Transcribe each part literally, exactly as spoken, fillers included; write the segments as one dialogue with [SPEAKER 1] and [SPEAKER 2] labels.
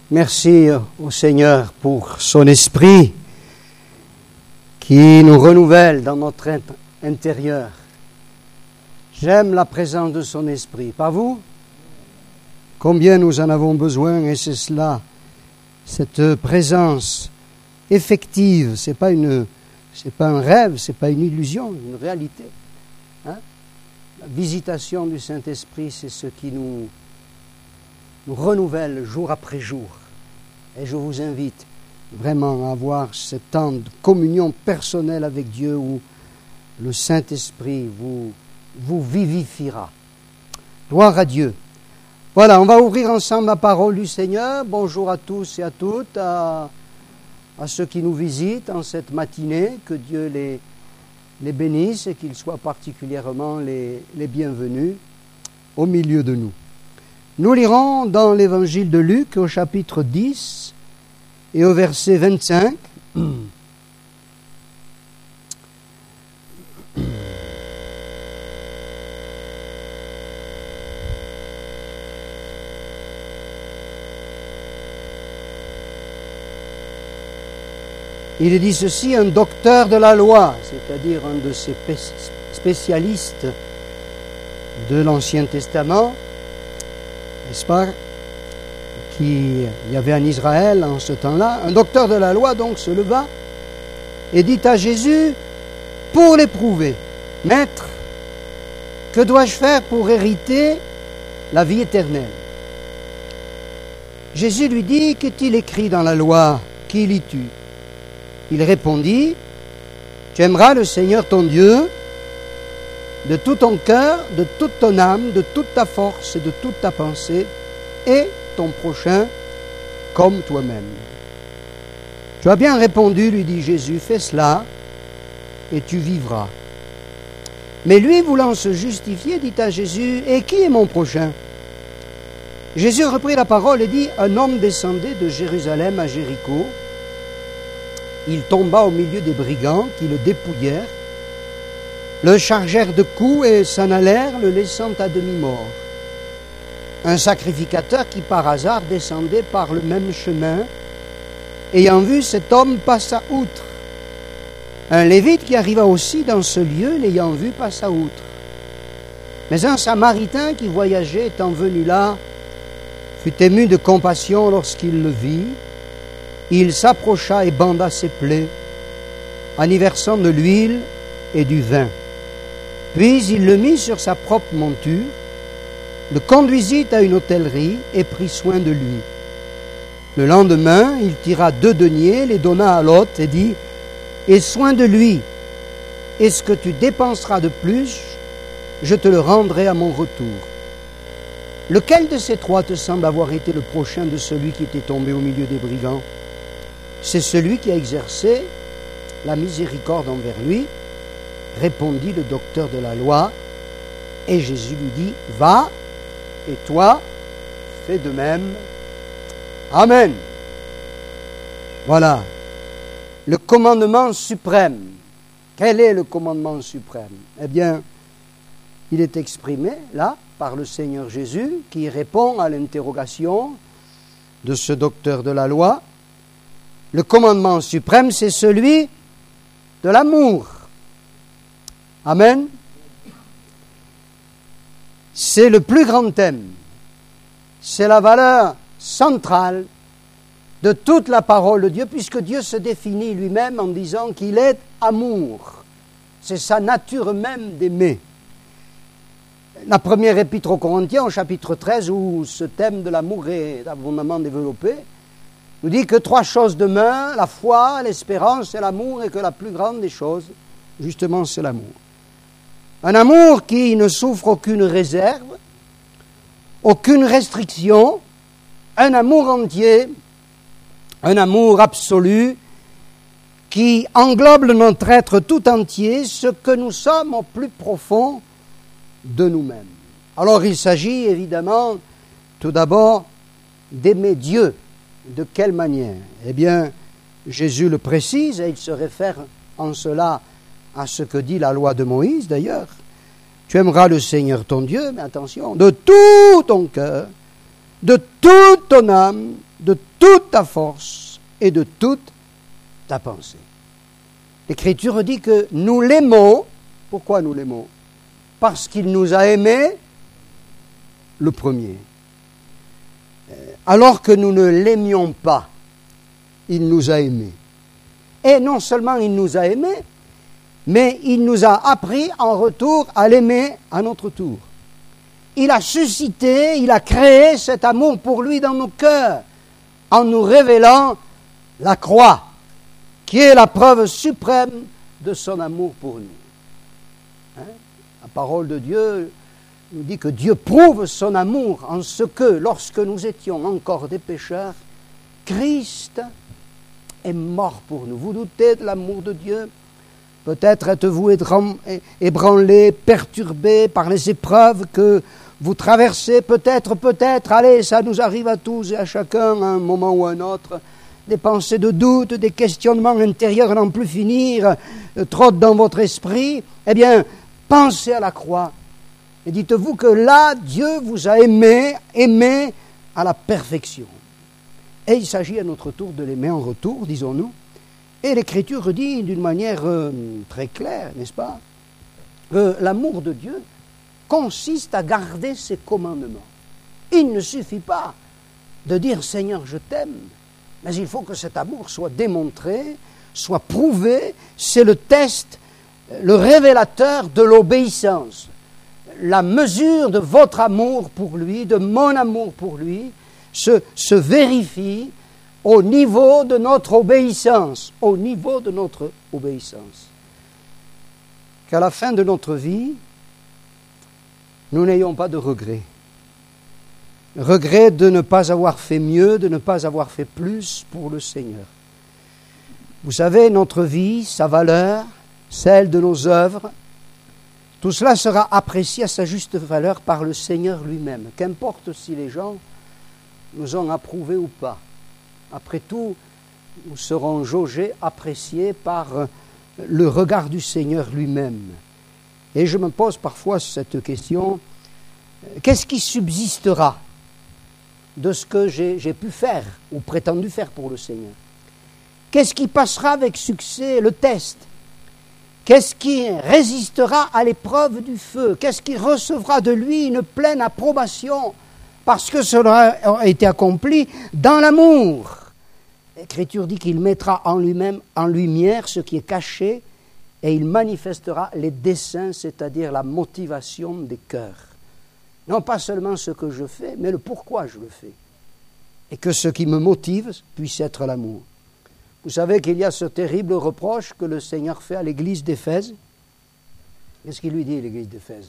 [SPEAKER 1] Merci au Seigneur pour son esprit qui nous renouvelle dans notre intérieur. J'aime la présence de son esprit. Pas vous? Combien nous en avons besoin, et c'est cela, cette présence effective. C'est pas une, c'est pas un rêve, c'est pas une illusion, une réalité. Hein? La visitation du Saint-Esprit, c'est ce qui nous nous renouvelle jour après jour. Et je vous invite vraiment à avoir ce temps de communion personnelle avec Dieu où le Saint-Esprit vous, vous vivifiera. Gloire à Dieu. Voilà, on va ouvrir ensemble la parole du Seigneur. Bonjour à tous et à toutes, à, à ceux qui nous visitent en cette matinée. Que Dieu les, les bénisse et qu'ils soient particulièrement les, les bienvenus au milieu de nous. Nous lirons dans l'évangile de Luc au chapitre dix et au verset vingt-cinq. Il est dit ceci: un docteur de la loi, c'est-à-dire un de ces spécialistes de l'Ancien Testament, n'est-ce pas, qu'il y avait en Israël en ce temps-là, un docteur de la loi donc se leva et dit à Jésus pour l'éprouver: Maître, que dois-je faire pour hériter la vie éternelle? Jésus lui dit: qu'est-il écrit dans la loi? Qui lis-tu? Il répondit: tu aimeras le Seigneur ton Dieu de tout ton cœur, de toute ton âme, de toute ta force et de toute ta pensée, et ton prochain comme toi-même. Tu as bien répondu, lui dit Jésus, fais cela et tu vivras. Mais lui, voulant se justifier, dit à Jésus: et qui est mon prochain? Jésus reprit la parole et dit: un homme descendait de Jérusalem à Jéricho. Il tomba au milieu des brigands qui le dépouillèrent, le chargèrent de coups et s'en allèrent, le laissant à demi-mort. Un sacrificateur qui par hasard descendait par le même chemin, ayant vu cet homme, passa outre. Un lévite qui arriva aussi dans ce lieu, l'ayant vu, passa outre. Mais un samaritain qui voyageait, étant venu là, fut ému de compassion lorsqu'il le vit. Il s'approcha et banda ses plaies, en y versant de l'huile et du vin. Puis il le mit sur sa propre monture, le conduisit à une hôtellerie et prit soin de lui. Le lendemain, il tira deux deniers, les donna à l'hôte et dit: aie soin de lui, et ce que tu dépenseras de plus, je te le rendrai à mon retour. Lequel de ces trois te semble avoir été le prochain de celui qui était tombé au milieu des brigands? C'est celui qui a exercé la miséricorde envers lui, répondit le docteur de la loi. Et Jésus lui dit: va, et toi, fais de même. Amen. Voilà, le commandement suprême. Quel est le commandement suprême? Eh bien, il est exprimé là par le Seigneur Jésus, qui répond à l'interrogation de ce docteur de la loi. Le commandement suprême, c'est celui de l'amour. Amen. C'est le plus grand thème. C'est la valeur centrale de toute la parole de Dieu, puisque Dieu se définit lui-même en disant qu'il est amour. C'est sa nature même d'aimer. La première épître aux Corinthiens, au chapitre treize, où ce thème de l'amour est abondamment développé, nous dit que trois choses demeurent: la foi, l'espérance et l'amour, et que la plus grande des choses, justement, c'est l'amour. Un amour qui ne souffre aucune réserve, aucune restriction, un amour entier, un amour absolu, qui englobe notre être tout entier, ce que nous sommes au plus profond de nous-mêmes. Alors il s'agit évidemment, tout d'abord, d'aimer Dieu. De quelle manière? Eh bien, Jésus le précise, et il se réfère en cela à ce que dit la loi de Moïse d'ailleurs. Tu aimeras le Seigneur ton Dieu, mais attention, de tout ton cœur, de toute ton âme de toute ta force et de toute ta pensée. L'Écriture dit que nous l'aimons. Pourquoi nous l'aimons? Parce qu'il nous a aimés le premier. Alors que nous ne l'aimions pas, il nous a aimés. Et non seulement il nous a aimés, mais il nous a appris en retour à l'aimer à notre tour. Il a suscité, il a créé cet amour pour lui dans nos cœurs, en nous révélant la croix, qui est la preuve suprême de son amour pour nous. Hein? La parole de Dieu nous dit que Dieu prouve son amour en ce que, lorsque nous étions encore des pécheurs, Christ est mort pour nous. Vous doutez de l'amour de Dieu? Peut-être êtes-vous ébranlé, perturbé par les épreuves que vous traversez. Peut-être, peut-être, allez, ça nous arrive à tous et à chacun, à un moment ou à un autre. Des pensées de doute, des questionnements intérieurs à n'en plus finir, euh, trottent dans votre esprit. Eh bien, pensez à la croix. Et dites-vous que là, Dieu vous a aimé, aimé à la perfection. Et il s'agit à notre tour de l'aimer en retour, disons-nous. Et l'Écriture dit d'une manière euh, très claire, n'est-ce pas, que l'amour de Dieu consiste à garder ses commandements. Il ne suffit pas de dire « Seigneur, je t'aime », mais il faut que cet amour soit démontré, soit prouvé. C'est le test, le révélateur de l'obéissance. La mesure de votre amour pour lui, de mon amour pour lui, se, se vérifie au niveau de notre obéissance, au niveau de notre obéissance. Qu'à la fin de notre vie, nous n'ayons pas de regrets. Regret de ne pas avoir fait mieux, de ne pas avoir fait plus pour le Seigneur. Vous savez, notre vie, sa valeur, celle de nos œuvres, tout cela sera apprécié à sa juste valeur par le Seigneur lui-même. Qu'importe si les gens nous ont approuvés ou pas. Après tout, nous serons jaugés, appréciés par le regard du Seigneur lui-même. Et je me pose parfois cette question, qu'est-ce qui subsistera de ce que j'ai, j'ai pu faire ou prétendu faire pour le Seigneur? Qu'est-ce qui passera avec succès le test? Qu'est-ce qui résistera à l'épreuve du feu? Qu'est-ce qui recevra de lui une pleine approbation parce que cela a été accompli dans l'amour? L'Écriture dit qu'il mettra en lui-même, en lumière ce qui est caché et il manifestera les desseins, c'est-à-dire la motivation des cœurs. Non pas seulement ce que je fais, mais le pourquoi je le fais. Et que ce qui me motive puisse être l'amour. Vous savez qu'il y a ce terrible reproche que le Seigneur fait à l'église d'Éphèse. Qu'est-ce qu'il lui dit, l'église d'Éphèse?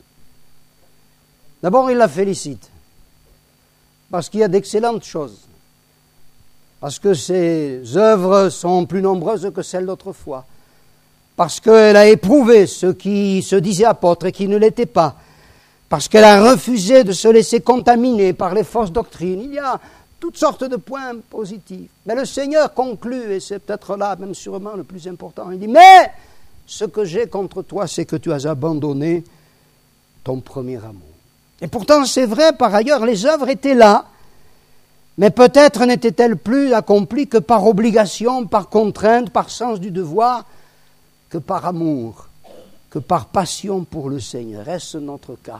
[SPEAKER 1] D'abord, il la félicite. Parce qu'il y a d'excellentes choses. Parce que ses œuvres sont plus nombreuses que celles d'autrefois. Parce qu'elle a éprouvé ceux qui se disaient apôtres et qui ne l'étaient pas. Parce qu'elle a refusé de se laisser contaminer par les fausses doctrines. Il y a toutes sortes de points positifs. Mais le Seigneur conclut, et c'est peut-être là même sûrement le plus important, il dit « Mais ce que j'ai contre toi, c'est que tu as abandonné ton premier amour. » Et pourtant, c'est vrai, par ailleurs, les œuvres étaient là, mais peut-être n'étaient-elles plus accomplies que par obligation, par contrainte, par sens du devoir, que par amour, que par passion pour le Seigneur. Est-ce notre cas?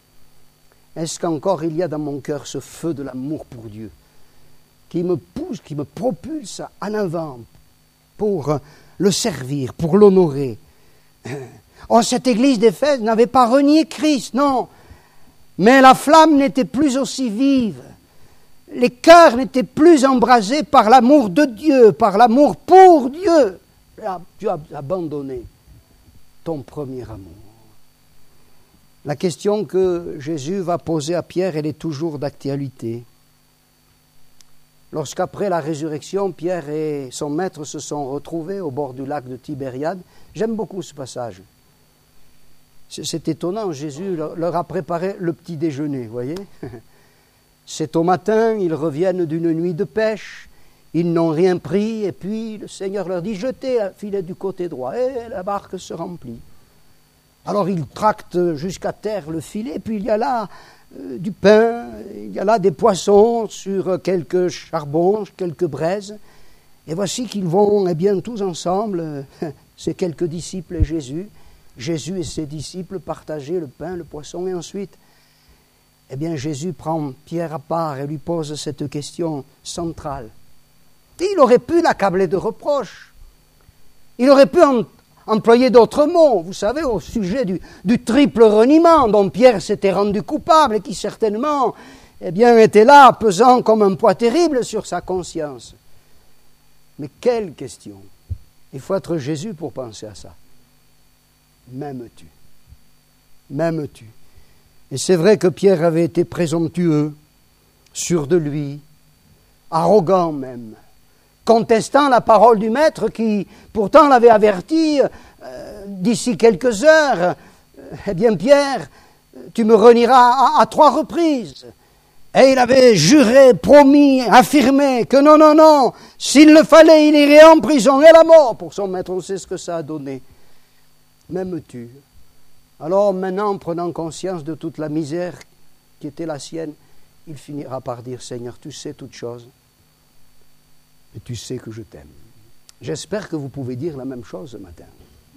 [SPEAKER 1] Est-ce qu'encore il y a dans mon cœur ce feu de l'amour pour Dieu qui me pousse, qui me propulse en avant pour le servir, pour l'honorer? Oh, cette église d'Éphèse n'avait pas renié Christ, non, mais la flamme n'était plus aussi vive. Les cœurs n'étaient plus embrasés par l'amour de Dieu, par l'amour pour Dieu. Tu as abandonné ton premier amour. La question que Jésus va poser à Pierre, elle est toujours d'actualité. Lorsqu'après la résurrection, Pierre et son maître se sont retrouvés au bord du lac de Tibériade, j'aime beaucoup ce passage. C'est étonnant, Jésus leur a préparé le petit déjeuner, vous voyez. C'est au matin, ils reviennent d'une nuit de pêche, ils n'ont rien pris, et puis le Seigneur leur dit « Jetez le filet du côté droit » et la barque se remplit. Alors il tracte jusqu'à terre le filet, puis il y a là euh, du pain, il y a là des poissons sur quelques charbons, quelques braises. Et voici qu'ils vont, eh bien, tous ensemble, euh, ces quelques disciples et Jésus, Jésus et ses disciples partager le pain, le poisson, et ensuite, eh bien, Jésus prend Pierre à part et lui pose cette question centrale. Il aurait pu l'accabler de reproches. Il aurait pu en, employer d'autres mots, vous savez, au sujet du, du triple reniement dont Pierre s'était rendu coupable et qui certainement, eh bien, était là, pesant comme un poids terrible sur sa conscience. Mais quelle question! Il faut être Jésus pour penser à ça. M'aimes-tu? M'aimes-tu? Et c'est vrai que Pierre avait été présomptueux, sûr de lui, arrogant même, contestant la parole du Maître qui pourtant l'avait averti euh, d'ici quelques heures. Eh bien Pierre, tu me renieras à, à trois reprises. Et il avait juré, promis, affirmé que non, non, non, s'il le fallait, il irait en prison et à la mort pour son Maître. On sait ce que ça a donné. M'aimes-tu? Alors maintenant, prenant conscience de toute la misère qui était la sienne, il finira par dire, Seigneur, tu sais toutes choses, et tu sais que je t'aime. J'espère que vous pouvez dire la même chose ce matin.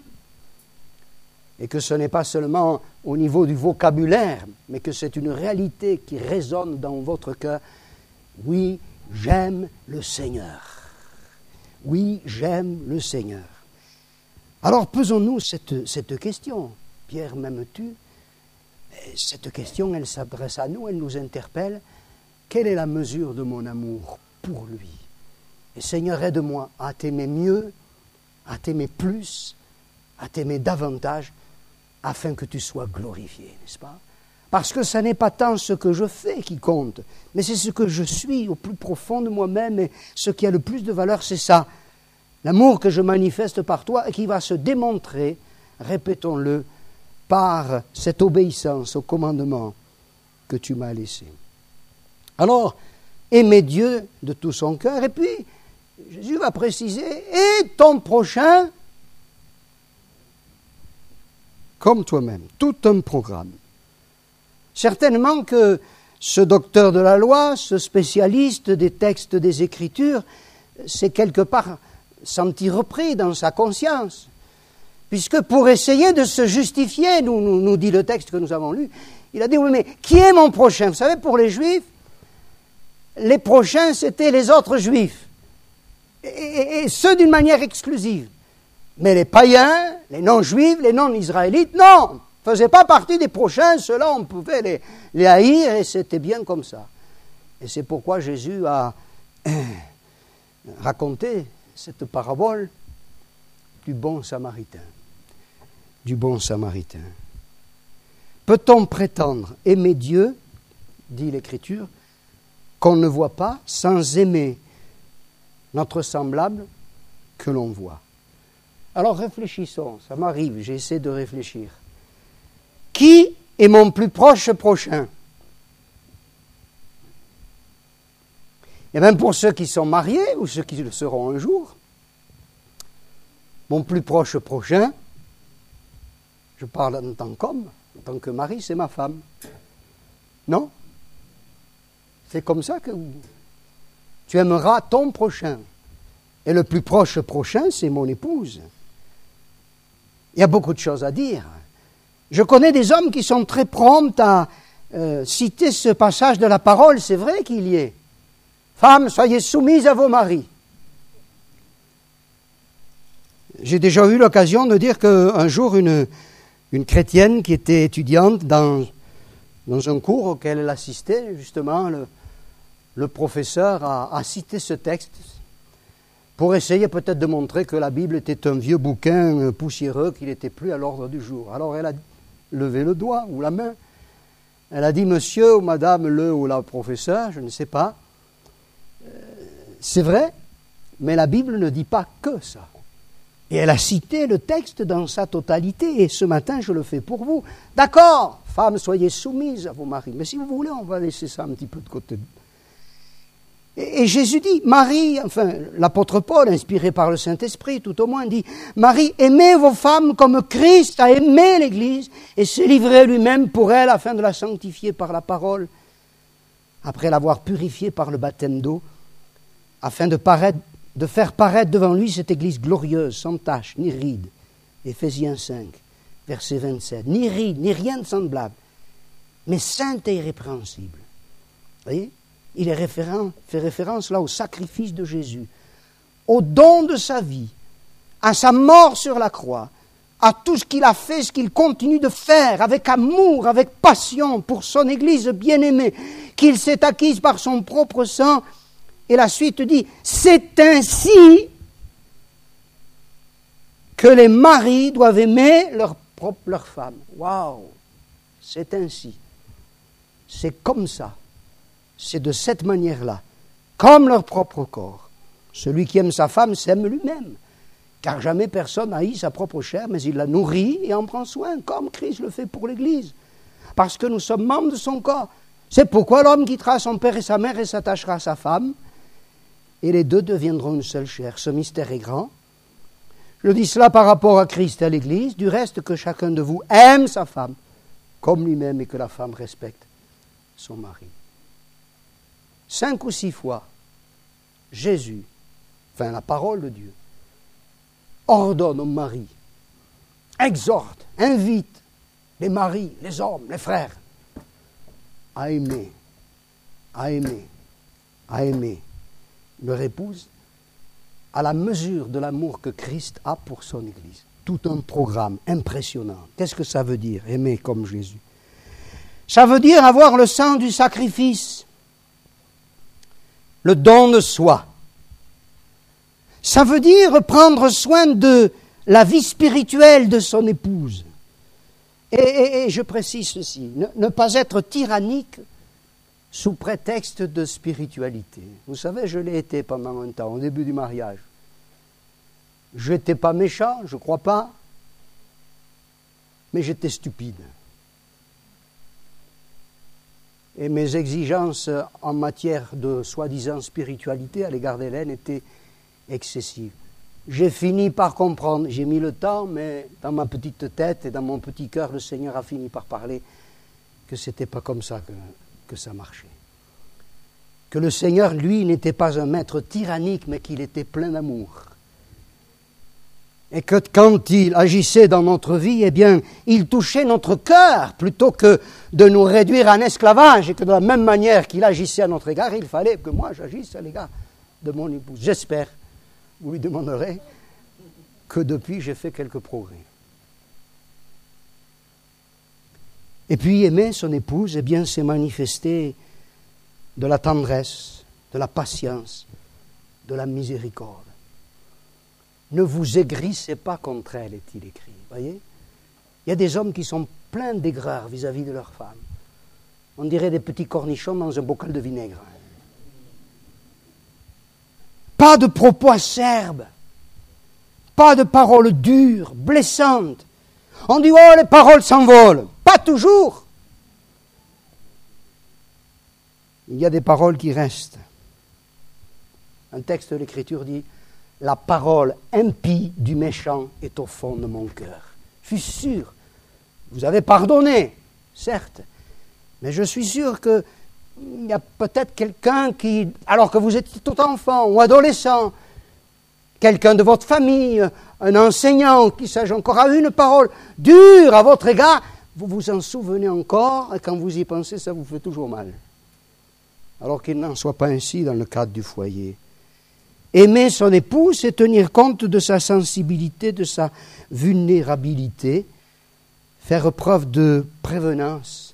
[SPEAKER 1] Et que ce n'est pas seulement au niveau du vocabulaire, mais que c'est une réalité qui résonne dans votre cœur. Oui, j'aime le Seigneur. Oui, j'aime le Seigneur. Alors posons-nous cette, cette question. Pierre, m'aimes-tu? Cette question, elle s'adresse à nous, elle nous interpelle. Quelle est la mesure de mon amour pour lui? Et Seigneur, aide-moi à t'aimer mieux, à t'aimer plus, à t'aimer davantage, afin que tu sois glorifié, n'est-ce pas? Parce que ce n'est pas tant ce que je fais qui compte, mais c'est ce que je suis au plus profond de moi-même, et ce qui a le plus de valeur, c'est ça. L'amour que je manifeste par toi et qui va se démontrer, répétons-le, par cette obéissance au commandement que tu m'as laissé. Alors, aimer Dieu de tout son cœur, et puis Jésus va préciser, et ton prochain comme toi-même, tout un programme. Certainement que ce docteur de la loi, ce spécialiste des textes des Écritures, s'est quelque part senti repris dans sa conscience. Puisque pour essayer de se justifier, nous, nous, nous dit le texte que nous avons lu, il a dit, oui, mais qui est mon prochain? Vous savez, pour les Juifs, les prochains, c'était les autres Juifs. Et, et, et ceux d'une manière exclusive. Mais les païens, les non-juifs, les non-israélites, non, ne faisaient pas partie des prochains. Ceux-là, on pouvait les, les haïr et c'était bien comme ça. Et c'est pourquoi Jésus a raconté cette parabole du bon Samaritain. Du bon Samaritain. Peut-on prétendre aimer Dieu, dit l'Écriture, qu'on ne voit pas, sans aimer notre semblable que l'on voit? Alors réfléchissons, ça m'arrive, j'essaie de réfléchir. Qui est mon plus proche prochain? Et même pour ceux qui sont mariés ou ceux qui le seront un jour, mon plus proche prochain, je parle en tant qu'homme, en tant que mari, c'est ma femme. Non? C'est comme ça que tu aimeras ton prochain. Et le plus proche prochain, c'est mon épouse. Il y a beaucoup de choses à dire. Je connais des hommes qui sont très prompts à euh, citer ce passage de la parole, c'est vrai qu'il y est. Femmes, soyez soumises à vos maris. J'ai déjà eu l'occasion de dire qu'un jour, une, une chrétienne qui était étudiante dans, dans un cours auquel elle assistait, justement, le, le professeur a, a cité ce texte pour essayer peut-être de montrer que la Bible était un vieux bouquin poussiéreux qui n'était plus à l'ordre du jour. Alors elle a levé le doigt ou la main. Elle a dit, monsieur ou madame le ou la professeur, je ne sais pas, euh, c'est vrai, mais la Bible ne dit pas que ça. Et elle a cité le texte dans sa totalité, et ce matin je le fais pour vous. D'accord, femmes, soyez soumises à vos maris, mais si vous voulez, on va laisser ça un petit peu de côté. Et, et Jésus dit, Marie, enfin l'apôtre Paul, inspiré par le Saint-Esprit tout au moins, dit, Marie, aimez vos femmes comme Christ a aimé l'Église et s'est livré lui-même pour elle afin de la sanctifier par la parole, après l'avoir purifiée par le baptême d'eau, afin de, paraître, de faire paraître devant lui cette Église glorieuse, sans tache, ni ride. Éphésiens cinq, verset vingt-sept. Ni ride, ni rien de semblable, mais sainte et irrépréhensible. Vous voyez ? Il est référent, fait référence là au sacrifice de Jésus, au don de sa vie, à sa mort sur la croix, à tout ce qu'il a fait, ce qu'il continue de faire avec amour, avec passion pour son Église bien-aimée, qu'il s'est acquise par son propre sang. Et la suite dit, c'est ainsi que les maris doivent aimer leur propre leur femme. Waouh! C'est ainsi. C'est comme ça. C'est de cette manière-là, comme leur propre corps. Celui qui aime sa femme s'aime lui-même, car jamais personne haït sa propre chair, mais il la nourrit et en prend soin, comme Christ le fait pour l'Église, parce que nous sommes membres de son corps. C'est pourquoi l'homme quittera son père et sa mère et s'attachera à sa femme, et les deux deviendront une seule chair. Ce mystère est grand. Je dis cela par rapport à Christ et à l'Église, du reste que chacun de vous aime sa femme, comme lui-même, et que la femme respecte son mari. Cinq ou six fois, Jésus, enfin la parole de Dieu, ordonne aux maris, exhorte, invite les maris, les hommes, les frères, à aimer, à aimer, à aimer leur épouse à la mesure de l'amour que Christ a pour son Église. Tout un programme impressionnant. Qu'est-ce que ça veut dire, aimer comme Jésus? Ça veut dire avoir le sens du sacrifice, le don de soi. Ça veut dire prendre soin de la vie spirituelle de son épouse. Et, et, et je précise ceci, ne, ne pas être tyrannique sous prétexte de spiritualité. Vous savez, je l'ai été pendant un temps, au début du mariage. Je n'étais pas méchant, je ne crois pas, mais j'étais stupide. Et mes exigences en matière de soi-disant spiritualité à l'égard d'Hélène étaient excessives. J'ai fini par comprendre, j'ai mis le temps, mais dans ma petite tête et dans mon petit cœur, le Seigneur a fini par parler que ce n'était pas comme ça que, que ça marchait. Que le Seigneur, lui, n'était pas un maître tyrannique, mais qu'il était plein d'amour. Et que quand il agissait dans notre vie, eh bien, il touchait notre cœur plutôt que de nous réduire en esclavage, et que de la même manière qu'il agissait à notre égard, il fallait que moi j'agisse à l'égard de mon épouse. J'espère, vous lui demanderez, que depuis j'ai fait quelques progrès. Et puis aimer son épouse, eh bien, c'est manifester de la tendresse, de la patience, de la miséricorde. Ne vous aigrissez pas contre elle, est-il écrit. Voyez ? Il y a des hommes qui sont pleins d'aigreur vis-à-vis de leur femme. On dirait des petits cornichons dans un bocal de vinaigre. Pas de propos acerbes. Pas de paroles dures, blessantes. On dit, oh, les paroles s'envolent. Pas toujours. Il y a des paroles qui restent. Un texte de l'Écriture dit, la parole impie du méchant est au fond de mon cœur. Je suis sûr, vous avez pardonné, certes, mais je suis sûr qu'il y a peut-être quelqu'un qui, alors que vous étiez tout enfant ou adolescent, quelqu'un de votre famille, un enseignant qui sache encore a une parole dure à votre égard, vous vous en souvenez encore et quand vous y pensez, ça vous fait toujours mal. Alors qu'il n'en soit pas ainsi dans le cadre du foyer. Aimer son épouse, c'est tenir compte de sa sensibilité, de sa vulnérabilité, faire preuve de prévenance.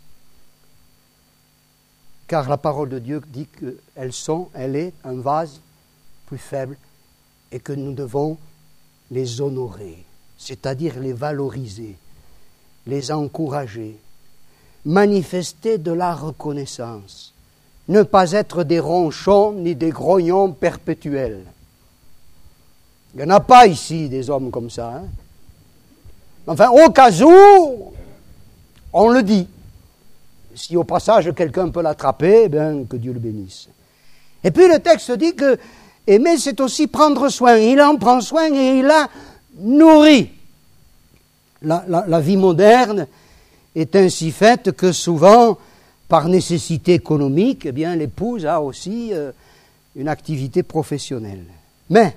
[SPEAKER 1] Car la parole de Dieu dit qu'elles sont, elle est un vase plus faible et que nous devons les honorer, c'est-à-dire les valoriser, les encourager, manifester de la reconnaissance. Ne pas être des ronchons ni des grognons perpétuels. Il n'y en a pas ici des hommes comme ça. Hein? Enfin, au cas où, on le dit. Si au passage quelqu'un peut l'attraper, eh bien, que Dieu le bénisse. Et puis le texte dit que aimer, c'est aussi prendre soin. Il en prend soin et il la nourrit. La, la, la vie moderne est ainsi faite que souvent, par nécessité économique, eh bien, l'épouse a aussi euh, une activité professionnelle. Mais,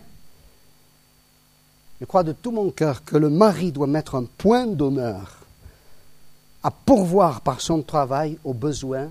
[SPEAKER 1] je crois de tout mon cœur que le mari doit mettre un point d'honneur à pourvoir par son travail aux besoins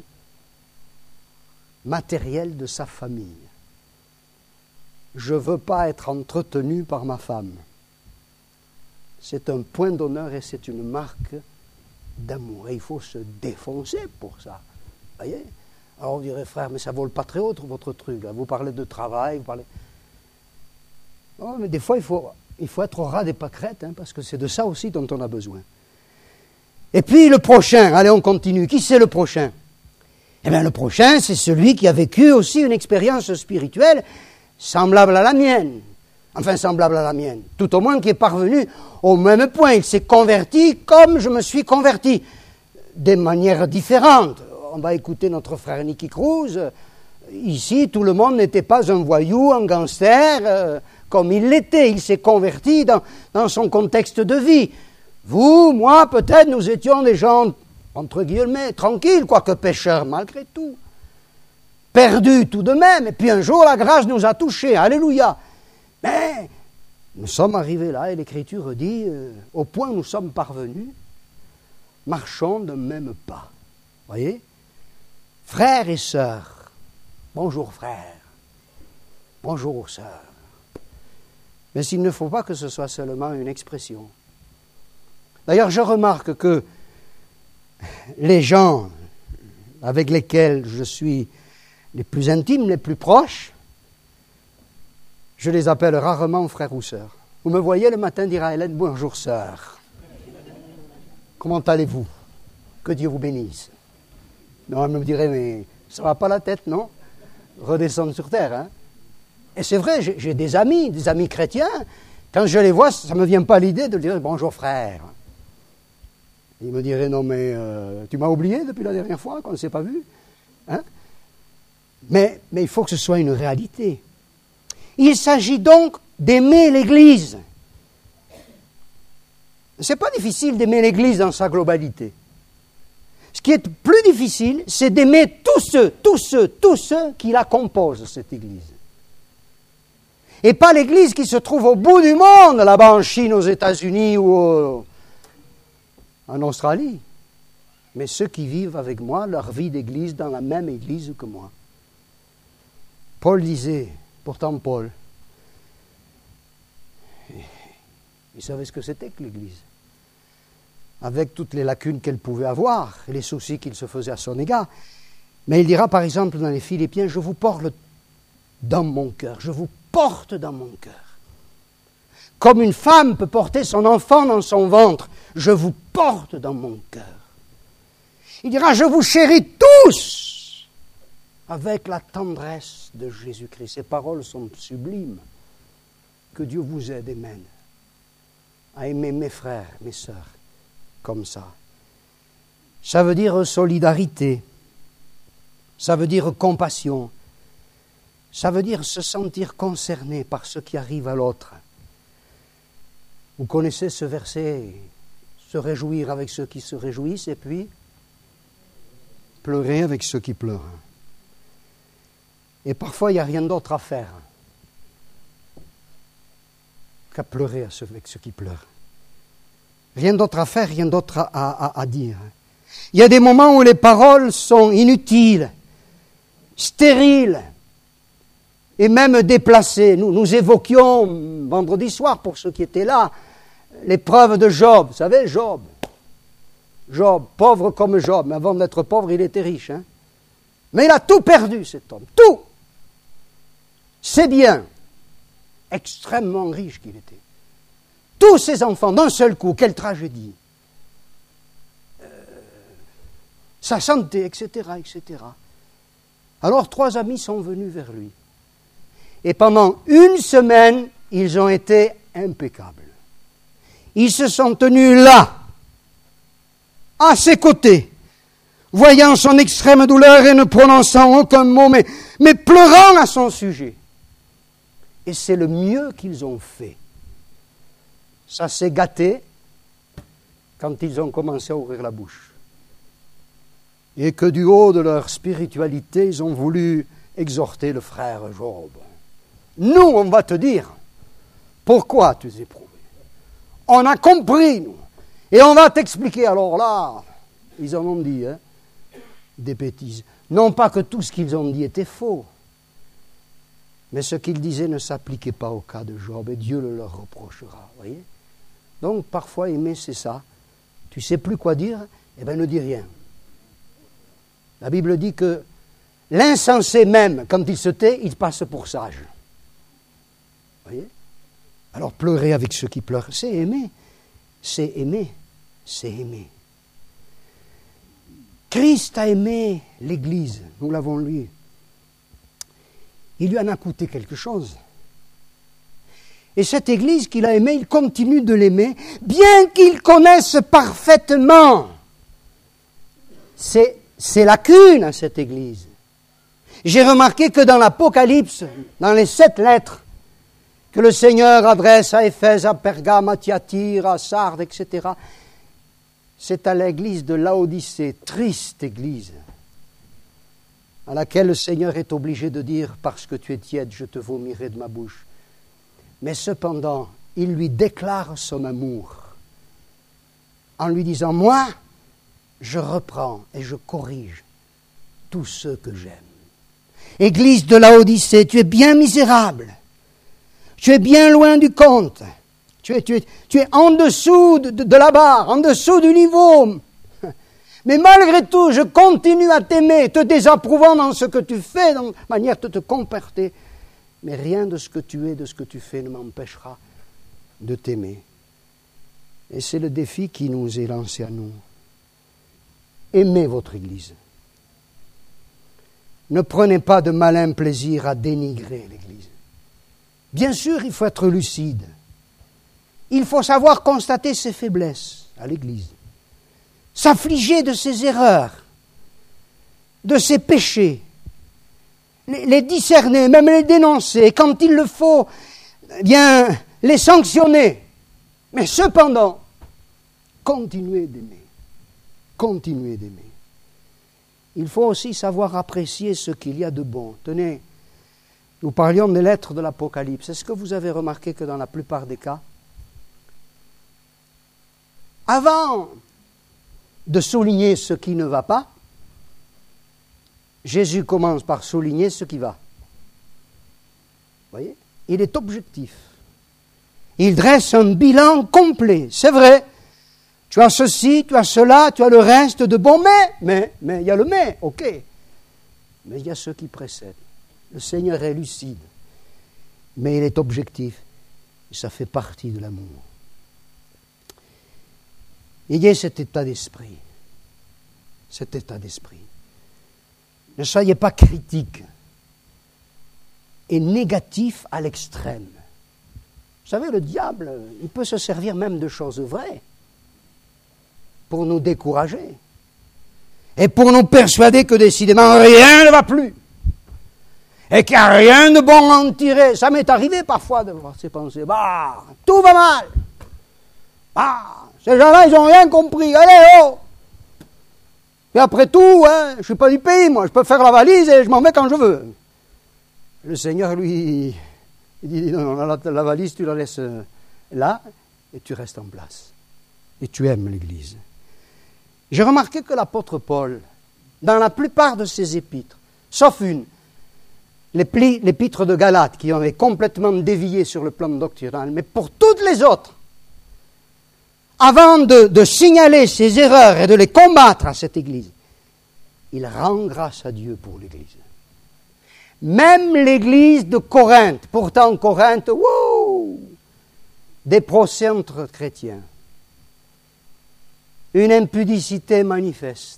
[SPEAKER 1] matériels de sa famille. Je ne veux pas être entretenu par ma femme. C'est un point d'honneur et c'est une marque d'amour. Et il faut se défoncer pour ça. Vous voyez ? Alors on dirait, frère, mais ça ne vole pas très haut votre truc. Là. Vous parlez de travail, vous parlez... Oh, mais des fois, il faut, il faut être au ras des pâquerettes, hein, parce que c'est de ça aussi dont on a besoin. Et puis le prochain, allez, on continue. Qui c'est le prochain ? Eh bien, le prochain, c'est celui qui a vécu aussi une expérience spirituelle semblable à la mienne. Enfin, semblable à la mienne. Tout au moins qui est parvenu au même point. Il s'est converti comme je me suis converti. Des manières différentes. On va écouter notre frère Nicky Cruz. Ici, tout le monde n'était pas un voyou, un gangster, euh, comme il l'était. Il s'est converti dans, dans son contexte de vie. Vous, moi, peut-être, nous étions des gens, entre guillemets, tranquilles, quoique pécheurs malgré tout. Perdus tout de même. Et puis un jour, la grâce nous a touchés. Alléluia. Mais nous sommes arrivés là, et l'Écriture dit, euh, au point où nous sommes parvenus, marchons d'un même pas. Voyez ? Frères et sœurs, bonjour frères, bonjour sœurs. Mais il ne faut pas que ce soit seulement une expression. D'ailleurs, je remarque que les gens avec lesquels je suis les plus intimes, les plus proches, je les appelle rarement frères ou sœurs. Vous me voyez le matin dire à Hélène, bonjour sœur. Comment allez-vous ? Que Dieu vous bénisse. Non, elle me dirait, mais ça ne va pas la tête, non ? Redescendre sur terre, hein ? Et c'est vrai, j'ai, j'ai des amis, des amis chrétiens. Quand je les vois, ça ne me vient pas l'idée de dire bonjour frère. Ils me diraient, non mais euh, tu m'as oublié depuis la dernière fois qu'on ne s'est pas vu, hein ? mais, mais il faut que ce soit une réalité. Il s'agit donc d'aimer l'Église. Ce n'est pas difficile d'aimer l'Église dans sa globalité. Ce qui est plus difficile, c'est d'aimer tous ceux, tous ceux, tous ceux qui la composent, cette Église. Et pas l'Église qui se trouve au bout du monde, là-bas en Chine, aux États-Unis ou au, en Australie. Mais ceux qui vivent avec moi leur vie d'Église dans la même Église que moi. Paul disait, pourtant Paul, il savait ce que c'était que l'Église. Avec toutes les lacunes qu'elle pouvait avoir, et les soucis qu'il se faisait à son égard. Mais il dira par exemple dans les Philippiens, je vous porte dans mon cœur, je vous porte dans mon cœur. Comme une femme peut porter son enfant dans son ventre, je vous porte dans mon cœur. Il dira, je vous chéris tous avec la tendresse de Jésus-Christ. Ces paroles sont sublimes. Que Dieu vous aide et mène à aimer mes frères, mes sœurs, comme ça. Ça veut dire solidarité, ça veut dire compassion, ça veut dire se sentir concerné par ce qui arrive à l'autre. Vous connaissez ce verset, se réjouir avec ceux qui se réjouissent et puis pleurer avec ceux qui pleurent. Et parfois, il n'y a rien d'autre à faire qu'à pleurer avec ceux qui pleurent. Rien d'autre à faire, rien d'autre à, à, à dire. Il y a des moments où les paroles sont inutiles, stériles et même déplacées. Nous, nous évoquions vendredi soir, pour ceux qui étaient là, l'épreuve de Job. Vous savez, Job, Job, pauvre comme Job, mais avant d'être pauvre, il était riche. Hein. Mais il a tout perdu, cet homme, tout. C'est bien, extrêmement riche qu'il était. Tous ses enfants, d'un seul coup, quelle tragédie. Euh, sa santé, et cetera, et cetera. Alors, trois amis sont venus vers lui. Et pendant une semaine, ils ont été impeccables. Ils se sont tenus là, à ses côtés, voyant son extrême douleur et ne prononçant aucun mot, mais mais pleurant à son sujet. Et c'est le mieux qu'ils ont fait. Ça s'est gâté quand ils ont commencé à ouvrir la bouche. Et que du haut de leur spiritualité, ils ont voulu exhorter le frère Job. Nous, on va te dire pourquoi tu es éprouvé. On a compris, nous. Et on va t'expliquer. Alors là, ils en ont dit, hein, des bêtises. Non pas que tout ce qu'ils ont dit était faux, mais ce qu'ils disaient ne s'appliquait pas au cas de Job, et Dieu le leur reprochera. Voyez ? Donc, parfois, aimer, c'est ça. Tu ne sais plus quoi dire, eh bien, ne dis rien. La Bible dit que l'insensé même, quand il se tait, il passe pour sage. Voyez ? Alors, pleurer avec ceux qui pleurent, c'est aimer. C'est aimer. C'est aimer. Christ a aimé l'Église, nous l'avons lu. Il lui en a coûté quelque chose. Et cette Église qu'il a aimée, il continue de l'aimer, bien qu'il connaisse parfaitement ses, ses lacunes à cette Église. J'ai remarqué que dans l'Apocalypse, dans les sept lettres que le Seigneur adresse à Éphèse, à Pergame, à Thyatire, à Sardes, et cetera, c'est à l'église de Laodicée, triste église, à laquelle le Seigneur est obligé de dire « Parce que tu es tiède, je te vomirai de ma bouche ». Mais cependant, il lui déclare son amour en lui disant « Moi, je reprends et je corrige tous ceux que j'aime. » Église de Laodicée, tu es bien misérable, tu es bien loin du compte. Tu es, tu es, tu es en dessous de, de, de la barre, en dessous du niveau. Mais malgré tout, je continue à t'aimer, te désapprouvant dans ce que tu fais, dans la manière de te comporter. Mais rien de ce que tu es, de ce que tu fais ne m'empêchera de t'aimer. Et c'est le défi qui nous est lancé à nous. Aimez votre Église. Ne prenez pas de malin plaisir à dénigrer l'Église. Bien sûr, il faut être lucide. Il faut savoir constater ses faiblesses à l'Église, s'affliger de ses erreurs, de ses péchés, les, les discerner, même les dénoncer, et quand il le faut, eh bien, les sanctionner. Mais cependant, continuez d'aimer, continuez d'aimer. Il faut aussi savoir apprécier ce qu'il y a de bon. Tenez, nous parlions des lettres de l'Apocalypse. Est-ce que vous avez remarqué que dans la plupart des cas, avant de souligner ce qui ne va pas, Jésus commence par souligner ce qui va. Vous voyez ? Il est objectif. Il dresse un bilan complet. C'est vrai, tu as ceci, tu as cela, tu as le reste de bon, mais, mais, mais, il y a le mais, ok. Mais il y a ce qui précède. Le Seigneur est lucide, mais il est objectif. Et ça fait partie de l'amour. Ayez cet état d'esprit. Cet état d'esprit. Ne soyez pas critique et négatif à l'extrême. Vous savez, le diable, il peut se servir même de choses vraies pour nous décourager et pour nous persuader que décidément rien ne va plus et qu'il n'y a rien de bon à en tirer. Ça m'est arrivé parfois de voir ces pensées. Bah, tout va mal. Bah, ces gens-là, ils n'ont rien compris. Allez, oh! Et après tout, hein, je ne suis pas du pays, moi. Je peux faire la valise et je m'en vais quand je veux. Le Seigneur, lui, il dit, non, non, la, la valise, tu la laisses là et tu restes en place. Et tu aimes l'Église. J'ai remarqué que l'apôtre Paul, dans la plupart de ses épîtres, sauf une, l'épître de Galates, qui avait complètement dévié sur le plan doctrinal, mais pour toutes les autres, avant de, de signaler ses erreurs et de les combattre à cette Église, il rend grâce à Dieu pour l'Église. Même l'Église de Corinthe, pourtant Corinthe, wouh, des procès entre chrétiens, une impudicité manifeste,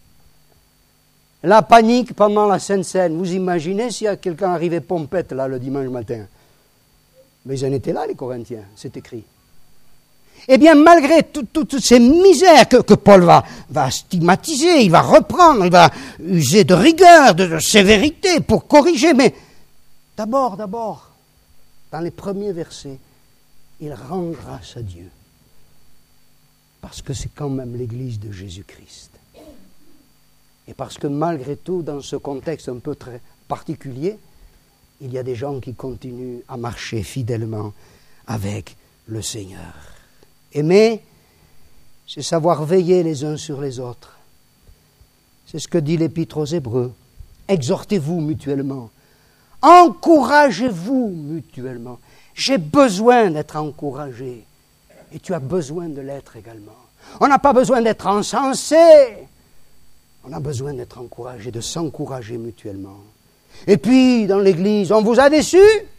[SPEAKER 1] la panique pendant la Sainte Seine. Vous imaginez s'il y a quelqu'un arrivé pompette là le dimanche matin? Mais ils en étaient là, les Corinthiens, c'est écrit. Eh bien, malgré tout, tout, toutes ces misères que, que Paul va, va stigmatiser, il va reprendre, il va user de rigueur, de, de sévérité pour corriger, mais d'abord, d'abord, dans les premiers versets, il rend grâce à Dieu. Parce que c'est quand même l'Église de Jésus-Christ. Et parce que malgré tout, dans ce contexte un peu très particulier, il y a des gens qui continuent à marcher fidèlement avec le Seigneur. Aimer, c'est savoir veiller les uns sur les autres. C'est ce que dit l'Épître aux Hébreux. Exhortez-vous mutuellement. Encouragez-vous mutuellement. J'ai besoin d'être encouragé. Et tu as besoin de l'être également. On n'a pas besoin d'être encensé. On a besoin d'être encouragé, de s'encourager mutuellement. Et puis, dans l'Église, on vous a déçu.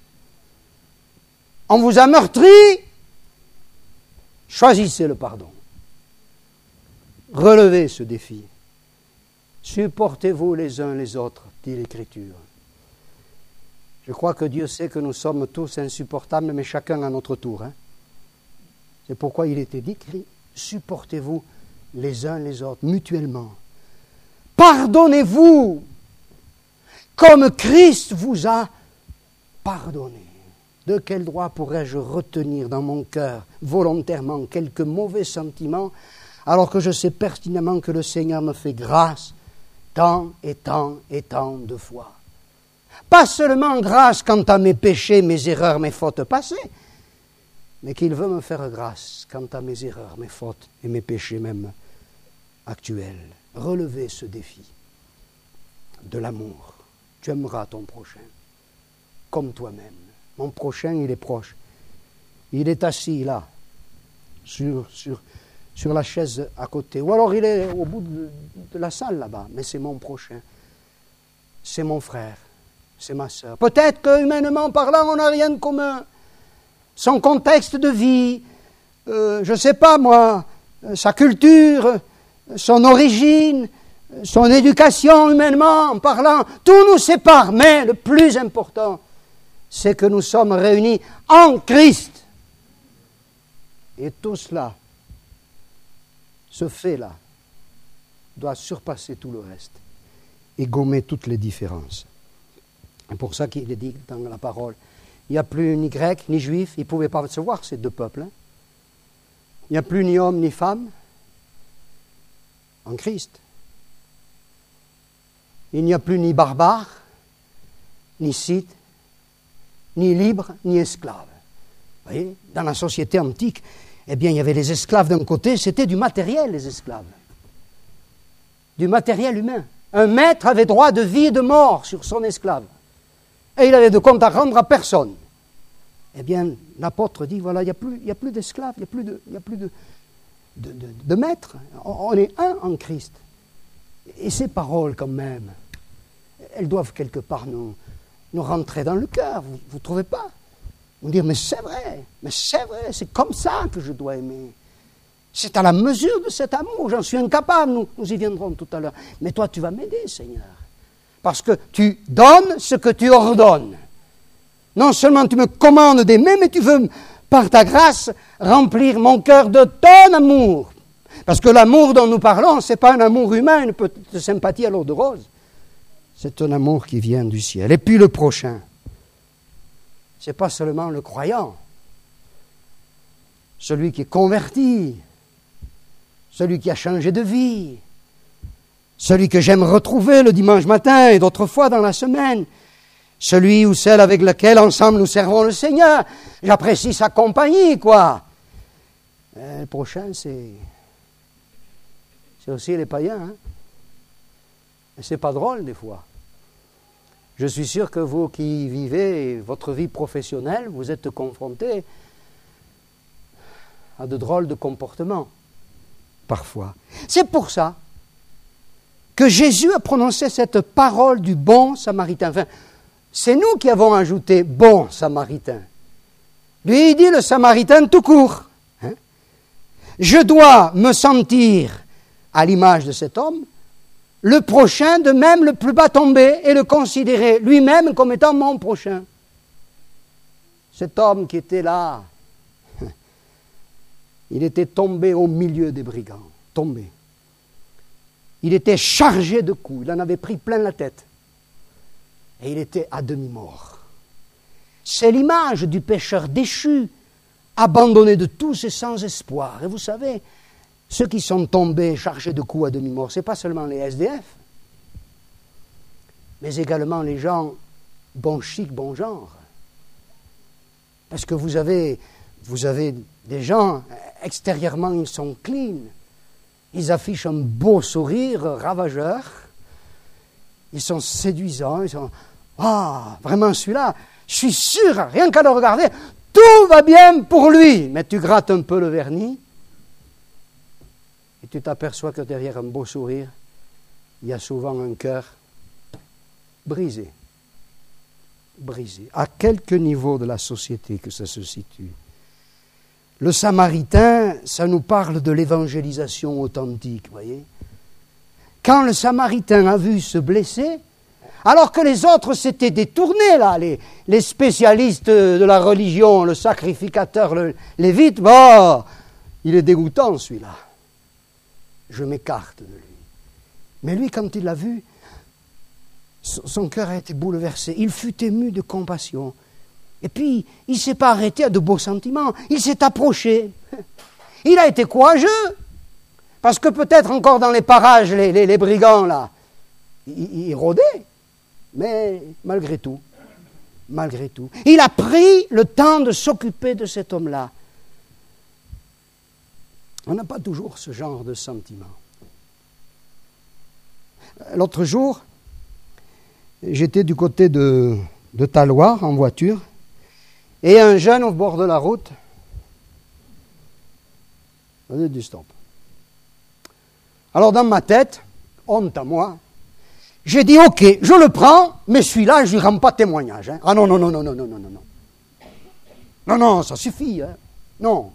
[SPEAKER 1] On vous a meurtri. Choisissez le pardon. Relevez ce défi. Supportez-vous les uns les autres, dit l'Écriture. Je crois que Dieu sait que nous sommes tous insupportables, mais chacun à notre tour. Hein. C'est pourquoi il était écrit, supportez-vous les uns les autres, mutuellement. Pardonnez-vous, comme Christ vous a pardonné. De quel droit pourrais-je retenir dans mon cœur volontairement quelques mauvais sentiments, alors que je sais pertinemment que le Seigneur me fait grâce tant et tant et tant de fois. Pas seulement grâce quant à mes péchés, mes erreurs, mes fautes passées, mais qu'il veut me faire grâce quant à mes erreurs, mes fautes et mes péchés même actuels. Relevez ce défi de l'amour. Tu aimeras ton prochain comme toi-même. Mon prochain, il est proche. Il est assis là, sur, sur, sur la chaise à côté. Ou alors il est au bout de, de la salle là-bas. Mais c'est mon prochain. C'est mon frère. C'est ma sœur. Peut-être que, humainement parlant, on n'a rien de commun. Son contexte de vie, euh, je ne sais pas moi, sa culture, son origine, son éducation humainement parlant, tout nous sépare. Mais le plus important, c'est que nous sommes réunis en Christ. Et tout cela, ce fait-là, doit surpasser tout le reste et gommer toutes les différences. C'est pour ça qu'il est dit dans la parole, il n'y a plus ni grec ni juif, ils ne pouvaient pas se voir ces deux peuples. Hein. Il n'y a plus ni homme ni femme en Christ. Il n'y a plus ni barbare, ni scythe, ni libre, ni esclave. Vous voyez, dans la société antique, eh bien, il y avait les esclaves d'un côté, c'était du matériel, les esclaves. Du matériel humain. Un maître avait droit de vie et de mort sur son esclave. Et il avait de compte à rendre à personne. Eh bien, l'apôtre dit, voilà, il n'y a plus, il n'y a plus d'esclaves, il n'y a plus de, il n'y a plus de, de, de, de maîtres. On, on est un en Christ. Et ces paroles, quand même, elles doivent quelque part nous, nous rentrer dans le cœur, vous ne trouvez pas? Vous dire, mais c'est vrai, mais c'est vrai, c'est comme ça que je dois aimer. C'est à la mesure de cet amour, j'en suis incapable, nous, nous y viendrons tout à l'heure. Mais toi, tu vas m'aider, Seigneur. Parce que tu donnes ce que tu ordonnes. Non seulement tu me commandes d'aimer, mais tu veux, par ta grâce, remplir mon cœur de ton amour. Parce que l'amour dont nous parlons, ce n'est pas un amour humain, une petite sympathie à l'eau de rose. C'est un amour qui vient du ciel. Et puis le prochain, ce n'est pas seulement le croyant, celui qui est converti, celui qui a changé de vie, celui que j'aime retrouver le dimanche matin et d'autres fois dans la semaine, celui ou celle avec lequel ensemble nous servons le Seigneur. J'apprécie sa compagnie, quoi. Et le prochain, c'est... C'est aussi les païens. Hein? Et c'est pas drôle des fois. Je suis sûr que vous qui vivez votre vie professionnelle, vous êtes confrontés à de drôles de comportements, parfois. C'est pour ça que Jésus a prononcé cette parole du bon samaritain. Enfin, c'est nous qui avons ajouté bon samaritain. Lui, il dit le samaritain tout court. Hein? Je dois me sentir à l'image de cet homme, le prochain de même le plus bas tombé et le considérer lui-même comme étant mon prochain. Cet homme qui était là, Il était tombé au milieu des brigands, tombé. Il était chargé de coups, il en avait pris plein la tête. Et il était à demi-mort. C'est l'image du pécheur déchu, abandonné de tous et sans espoir. Et vous savez, ceux qui sont tombés chargés de coups à demi-mort, ce n'est pas seulement les S D F, mais également les gens bon chic, bon genre. Parce que vous avez, vous avez des gens, extérieurement, ils sont clean. Ils affichent un beau sourire ravageur. Ils sont séduisants. Ils sont, ah, vraiment celui-là, je suis sûr, rien qu'à le regarder, tout va bien pour lui. Mais tu grattes un peu le vernis et tu t'aperçois que derrière un beau sourire, il y a souvent un cœur brisé. Brisé. À quelque niveau de la société que ça se situe. Le Samaritain, ça nous parle de l'évangélisation authentique, voyez. Quand le Samaritain a vu se blesser, alors que les autres s'étaient détournés, là, les, les spécialistes de la religion, le sacrificateur, le lévite, bon, il est dégoûtant celui-là. Je m'écarte de lui. Mais lui, quand il l'a vu, son cœur a été bouleversé. Il fut ému de compassion. Et puis, il ne s'est pas arrêté à de beaux sentiments. Il s'est approché. Il a été courageux. Parce que peut-être encore dans les parages, les, les, les brigands, là, ils, ils rôdaient. Mais malgré tout, malgré tout, il a pris le temps de s'occuper de cet homme-là. On n'a pas toujours ce genre de sentiment. L'autre jour, j'étais du côté de, de Talloires en voiture, et un jeune au bord de la route faisait du stop. Alors dans ma tête, honte à moi, j'ai dit ok, je le prends, mais celui-là, je ne lui rends pas témoignage. Hein. Ah non, non, non, non, non, non, non, non. Non, non, ça suffit. Hein. Non.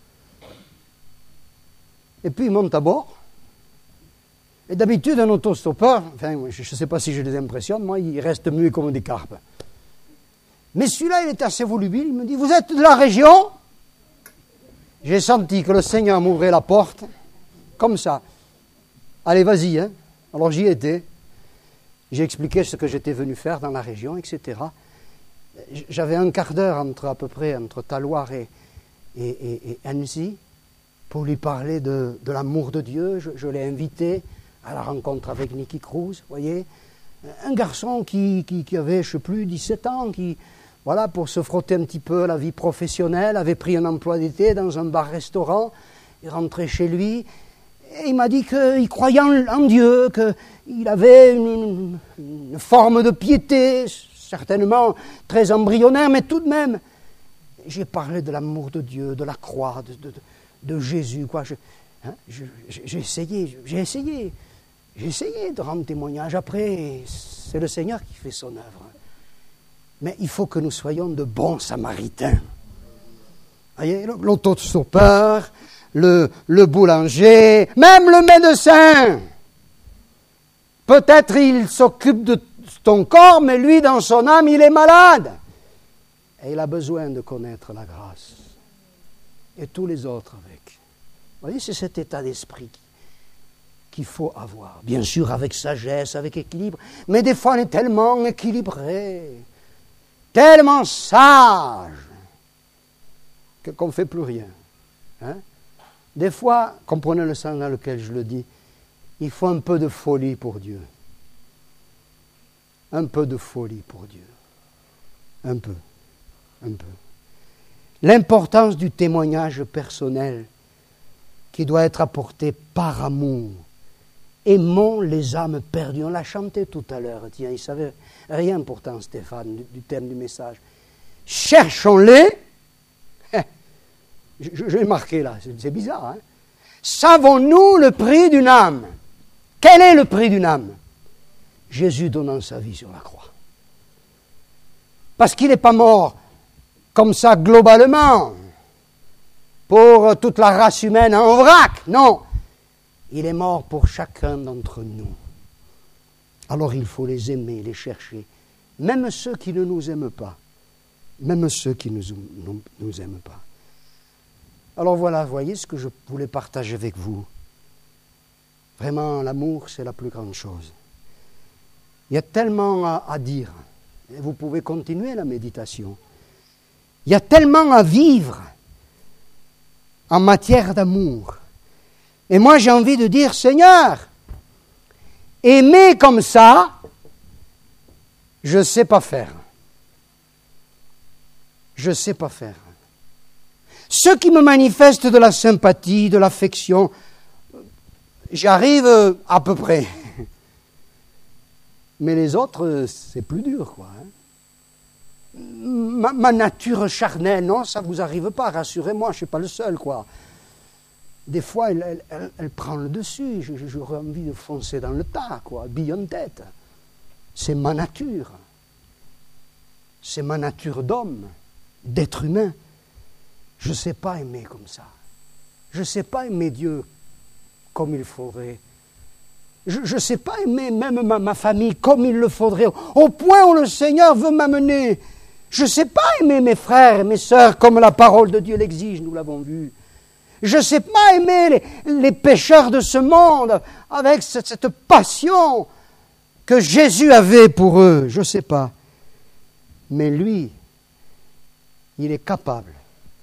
[SPEAKER 1] Et puis il monte à bord. Et d'habitude, un autostoppeur, enfin, je ne sais pas si je les impressionne, moi, il reste muet comme des carpes. Mais celui-là, il était assez volubile. Il me dit, vous êtes de la région? J'ai senti que le Seigneur m'ouvrait la porte, comme ça. Allez, vas-y. Hein. Alors j'y étais. J'ai expliqué ce que j'étais venu faire dans la région, et cetera. J'avais un quart d'heure entre, à peu près, entre Talloires et, et, et, et Annecy, pour lui parler de, de l'amour de Dieu. Je, je l'ai invité à la rencontre avec Nicky Cruz, vous voyez. Un garçon qui, qui, qui avait, je ne sais plus, dix-sept ans, qui, voilà, pour se frotter un petit peu à la vie professionnelle, avait pris un emploi d'été dans un bar-restaurant, il rentrait chez lui, et il m'a dit qu'il croyait en, en Dieu, qu'il avait une, une forme de piété, certainement très embryonnaire, mais tout de même. J'ai parlé de l'amour de Dieu, de la croix, de, de, de Jésus, quoi. Je, hein, je, j'ai essayé, j'ai essayé. J'ai essayé de rendre témoignage. Après, c'est le Seigneur qui fait son œuvre. Mais il faut que nous soyons de bons samaritains. Voyez, l'autostoppeur, le, le boulanger, même le médecin. Peut-être il s'occupe de ton corps, mais lui, dans son âme, il est malade. Et il a besoin de connaître la grâce. Et tous les autres avec. Vous voyez, c'est cet état d'esprit qu'il faut avoir. Bien sûr, avec sagesse, avec équilibre. Mais des fois, on est tellement équilibré, tellement sage, que, qu'on ne fait plus rien. Hein? Des fois, comprenez le sens dans lequel je le dis, il faut un peu de folie pour Dieu. Un peu de folie pour Dieu. Un peu. Un peu. L'importance du témoignage personnel qui doit être apporté par amour. Aimons les âmes perdues. On l'a chanté tout à l'heure. Tiens, il ne savait rien pourtant, Stéphane, du, du thème du message. Cherchons-les. Je, je l'ai marqué là, c'est, c'est bizarre. Hein? Savons-nous le prix d'une âme? Quel est le prix d'une âme? Jésus donnant sa vie sur la croix. Parce qu'il n'est pas mort comme ça globalement, pour toute la race humaine en vrac, non. Il est mort pour chacun d'entre nous. Alors il faut les aimer, les chercher, même ceux qui ne nous aiment pas, même ceux qui ne nous, nous, nous aiment pas. Alors voilà, voyez ce que je voulais partager avec vous. Vraiment, l'amour, c'est la plus grande chose. Il y a tellement à, à dire. Et vous pouvez continuer la méditation. Il y a tellement à vivre en matière d'amour. Et moi, j'ai envie de dire, Seigneur, aimer comme ça, je ne sais pas faire. Je ne sais pas faire. Ceux qui me manifestent de la sympathie, de l'affection, j'arrive à peu près. Mais les autres, c'est plus dur, quoi. Hein. Ma, ma nature charnelle, non, ça ne vous arrive pas, rassurez-moi, je ne suis pas le seul, quoi. Des fois, elle, elle, elle, elle prend le dessus, j'aurais envie de foncer dans le tas, quoi, bille en tête. C'est ma nature. C'est ma nature d'homme, d'être humain. Je ne sais pas aimer comme ça. Je ne sais pas aimer Dieu comme il faudrait. Je ne sais pas aimer même ma, ma famille comme il le faudrait, au point où le Seigneur veut m'amener. Je ne sais pas aimer mes frères et mes sœurs comme la parole de Dieu l'exige, nous l'avons vu. Je ne sais pas aimer les, les pécheurs de ce monde avec cette, cette passion que Jésus avait pour eux. Je ne sais pas. Mais lui, il est capable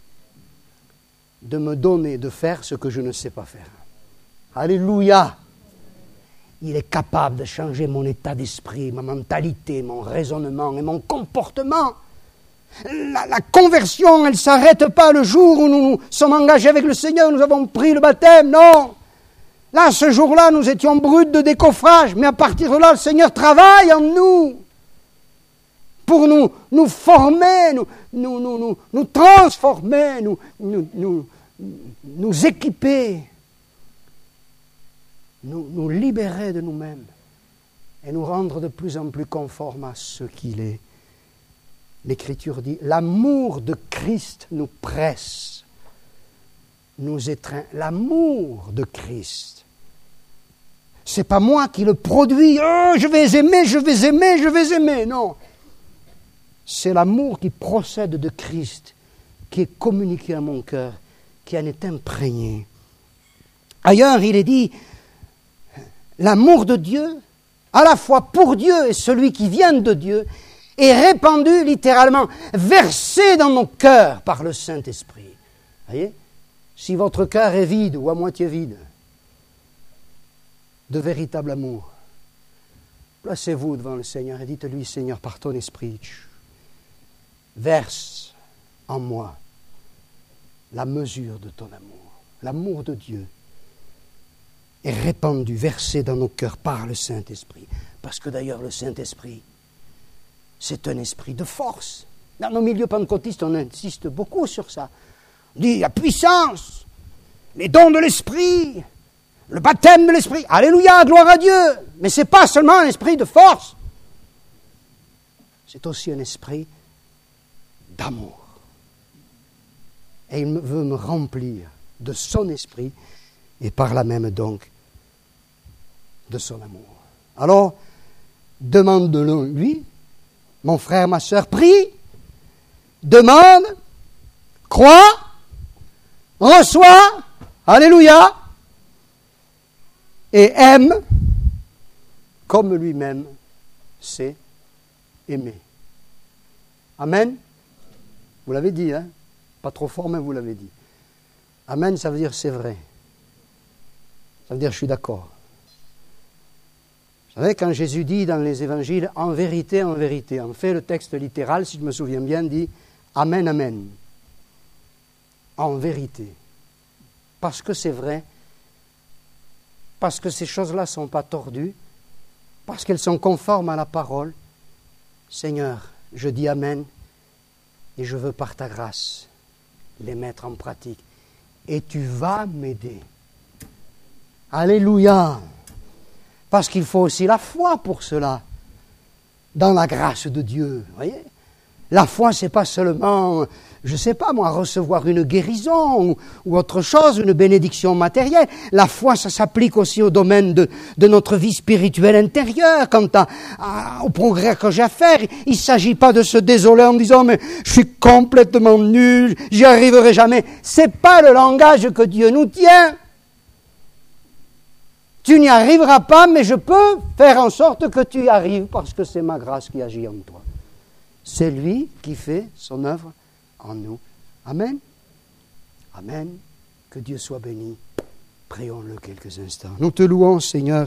[SPEAKER 1] de me donner, de faire ce que je ne sais pas faire. Alléluia! Il est capable de changer mon état d'esprit, ma mentalité, mon raisonnement et mon comportement. La, la conversion, elle ne s'arrête pas le jour où nous nous sommes engagés avec le Seigneur, nous avons pris le baptême, non. Là, ce jour-là, nous étions bruts de décoffrage, mais à partir de là, le Seigneur travaille en nous pour nous, nous former, nous, nous, nous, nous, nous transformer, nous, nous, nous, nous équiper, nous, nous libérer de nous-mêmes et nous rendre de plus en plus conformes à ce qu'il est. L'Écriture dit, l'amour de Christ nous presse, nous étreint. L'amour de Christ. C'est pas moi qui le produis, oh, je vais aimer, je vais aimer, je vais aimer, non. C'est l'amour qui procède de Christ, qui est communiqué à mon cœur, qui en est imprégné. Ailleurs, il est dit, l'amour de Dieu, à la fois pour Dieu et celui qui vient de Dieu, est répandu littéralement, versé dans nos cœurs par le Saint-Esprit. Voyez, si votre cœur est vide ou à moitié vide de véritable amour, placez-vous devant le Seigneur et dites-lui, Seigneur, par ton Esprit, verse en moi la mesure de ton amour. L'amour de Dieu est répandu, versé dans nos cœurs par le Saint-Esprit. Parce que d'ailleurs, le Saint-Esprit, c'est un esprit de force. Dans nos milieux pentecôtistes, on insiste beaucoup sur ça. On dit la puissance, les dons de l'esprit, le baptême de l'esprit. Alléluia, gloire à Dieu. Mais ce n'est pas seulement un esprit de force. C'est aussi un esprit d'amour. Et il veut me remplir de son esprit et par là même donc de son amour. Alors, demande-le lui. Mon frère, ma sœur, prie, demande, crois, reçois, alléluia, et aime comme lui-même sait aimer. Amen. Vous l'avez dit, hein? Pas trop fort, mais vous l'avez dit. Amen, ça veut dire c'est vrai. Ça veut dire je suis d'accord. Vous savez, quand Jésus dit dans les évangiles, en vérité, en vérité, en fait, le texte littéral, si je me souviens bien, dit Amen, Amen. En vérité. Parce que c'est vrai, parce que ces choses-là ne sont pas tordues, parce qu'elles sont conformes à la parole. Seigneur, je dis Amen, et je veux par ta grâce les mettre en pratique. Et tu vas m'aider. Alléluia. Parce qu'il faut aussi la foi pour cela, dans la grâce de Dieu. Voyez, La foi, c'est pas seulement, je sais pas moi, recevoir une guérison ou, ou autre chose, une bénédiction matérielle. La foi, ça s'applique aussi au domaine de, de notre vie spirituelle intérieure, quant à, à, au progrès que j'ai à faire. Il ne s'agit pas de se désoler en disant, mais je suis complètement nul, j'y arriverai jamais. C'est pas le langage que Dieu nous tient. Tu n'y arriveras pas, mais je peux faire en sorte que tu y arrives, parce que c'est ma grâce qui agit en toi. C'est lui qui fait son œuvre en nous. Amen. Amen. Que Dieu soit béni. Prions-le quelques instants. Nous te louons, Seigneur.